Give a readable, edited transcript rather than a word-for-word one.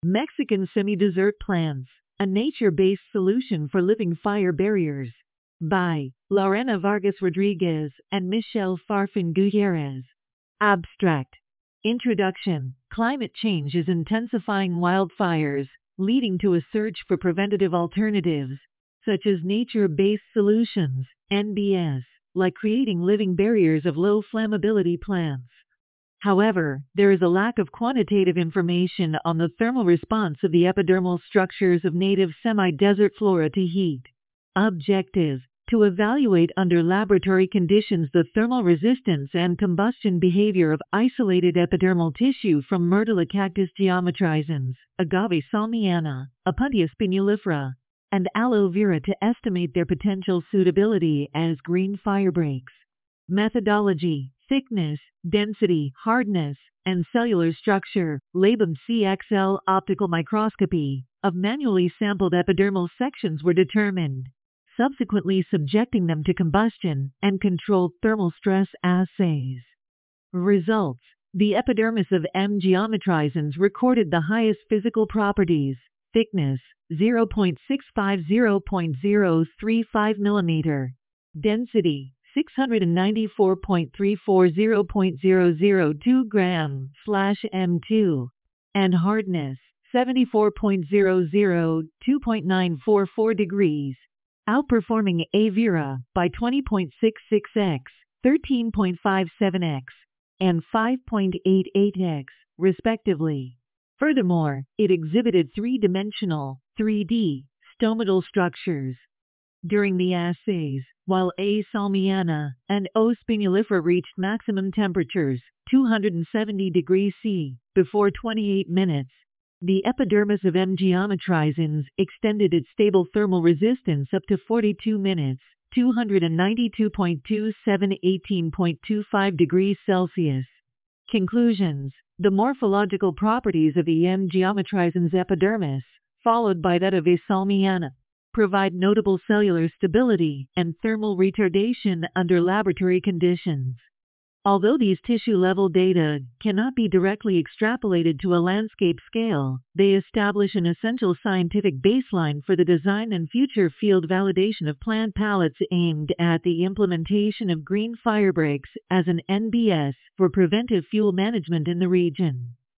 Mexican Semi-Desert Plants, a nature-based solution for living fire barriers. By Lorena Vargas Rodriguez and Michelle Farfan Gutierrez. Abstract. Introduction. Climate change is intensifying wildfires, leading to a search for preventative alternatives, such as nature-based solutions, NBS, like creating living barriers of low flammability plants. However, there is a lack of quantitative information on the thermal response of the epidermal structures of native semi-desert flora to heat. Objective: to evaluate under laboratory conditions the thermal resistance and combustion behavior of isolated epidermal tissue from Myrtillocactus geometrizans, Agave salmiana, Opuntia spinulifera, and aloe vera to estimate their potential suitability as green firebreaks. Methodology: thickness, density, hardness, and cellular structure, labum CXL optical microscopy, of manually sampled epidermal sections were determined, subsequently subjecting them to combustion and controlled thermal stress assays. Results: the epidermis of M. geometrizans recorded the highest physical properties: thickness 0.650.035 mm, density 694.340.002 gram/m2, and hardness 74.002 2.944 degrees, outperforming A. vera by 20.66x, 13.57x, and 5.88x, respectively. Furthermore, it exhibited three-dimensional, 3D, stomatal structures. During the assays, while A. salmiana and O. spinulifera reached maximum temperatures, 270 degrees C, before 28 minutes, the epidermis of M. geometrizans extended its stable thermal resistance up to 42 minutes, 292.27 18.25 degrees Celsius. Conclusions: the morphological properties of the M. geometrizans epidermis, followed by that of A. salmiana, provide notable cellular stability and thermal retardation under laboratory conditions. Although these tissue-level data cannot be directly extrapolated to a landscape scale, they establish an essential scientific baseline for the design and future field validation of plant palettes aimed at the implementation of green firebreaks as an NBS for preventive fuel management in the region.